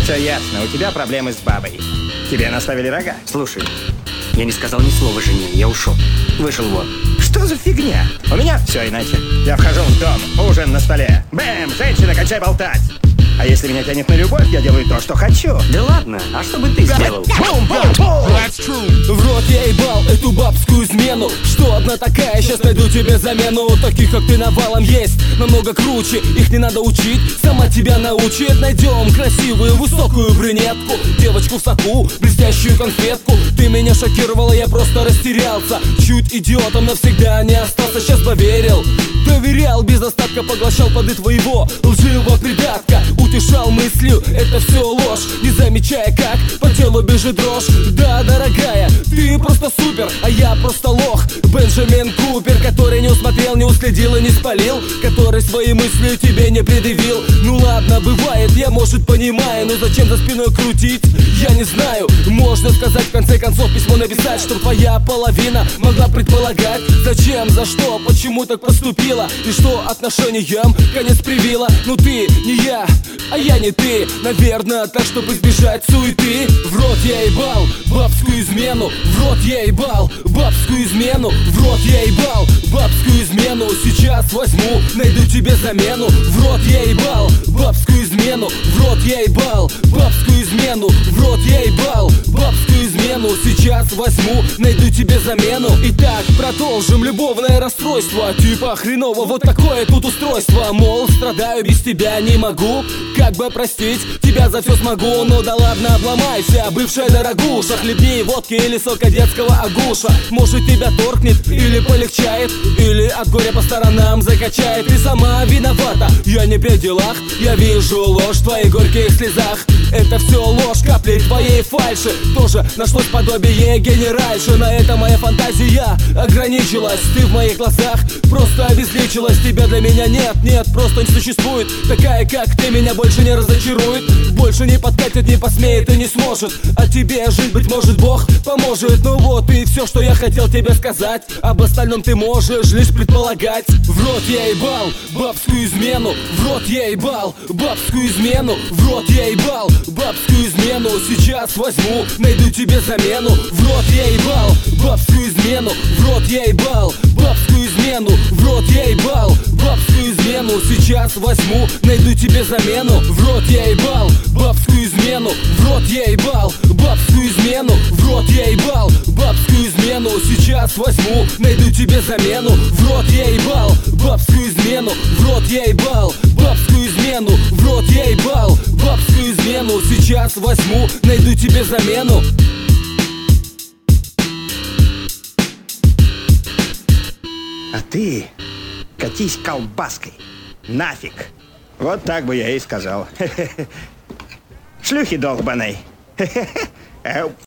Все ясно, у тебя проблемы с бабой. Тебе наставили рога. Слушай, я не сказал ни слова жене, я ушел. Вышел вон. Что за фигня? У меня все иначе. Я вхожу в дом, ужин на столе. Бэм, женщина, кончай болтать. А если меня тянет на любовь, я делаю то, что хочу. Да ладно, а что бы ты сделал? В рот я ебал эту бабскую измену. Что одна такая, сейчас найду тебе замену. Таких, как ты, навалом есть, намного круче. Их не надо учить, сама тебя научит. Найдем красивую, высокую брюнетку, девочку в соку, блестящую конфетку. Ты меня шокировала, я просто растерялся. Чуть идиотом навсегда не остался, сейчас поверил. Доверял, без остатка поглощал плоды твоего лживого придатка. Утешал мыслью, это все ложь, не замечая, как по телу бежит дрожь. Да, дорогая, ты просто супер, а я просто лох. Бенджамин Купер, который не усмотрел, не уследил и не спалил, который свои мысли тебе не предъявил. Ну ладно, бывает, я, может, понимаю, но зачем за спиной крутить, я не знаю. Можно сказать, в конце концов, письмо написать, чтоб твоя половина могла предполагать, зачем, за что, почему так поступила, и что отношениям конец привила. Ну ты не я, а я не ты, наверное, так, чтобы избежать суеты. В рот я ебал бабскую измену, в рот я ебал бабскую измену, в рот я ебал бабскую измену. Сейчас возьму, найду тебе замену. В рот я ебал бабскую измену, в рот я ебал бабскую измену, в рот я ебал бабскую измену. Сейчас возьму, найду тебе замену. Итак, продолжим любовное расстройство. Типа хреново, вот такое тут устройство. Мол, страдаю, без тебя не могу. Как бы простить, тебя за все смогу. Ну да ладно, обломайся, бывшая дорогуша. Хлебни водки или сока детского агуша. Может тебя торкнет или полегчает, или от горя по сторонам закачает. Ты сама виновата, я не при делах. Я вижу ложь в твоих горьких слезах. Это все ложь, капли твоей фальши. Тоже нашлось подобие генеральши. На это моя фантазия ограничилась. Ты в моих глазах просто обезличилась. Тебя для меня нет, нет, просто не существует. Такая, как ты, меня больше не разочарует, больше не подкатит, не посмеет и не сможет. А тебе жить, быть может, Бог поможет. Ну вот и все, что я хотел тебе сказать. Об остальном ты можешь лишь предполагать. В рот я ебал бабскую измену, в рот я ебал бабскую измену, в рот я ебал бабскую измену. Сейчас возьму, найду тебе замену. В рот я ебал бабскую измену, в рот я ебал бабскую измену, в рот я ебал бабскую измену. Сейчас возьму, найду тебе замену. В рот я ебал бабскую измену, в рот я ебал бабскую измену, в рот я ебал бабскую измену. Сейчас возьму, найду тебе замену. В рот я ебал бабскую измену, в рот я ебал бабскую измену, в рот я ебал бабскую измену. Сейчас возьму, найду тебе замену. А ты катись колбаской. Нафиг. Вот так бы я и сказал. Шлюхи долбаной.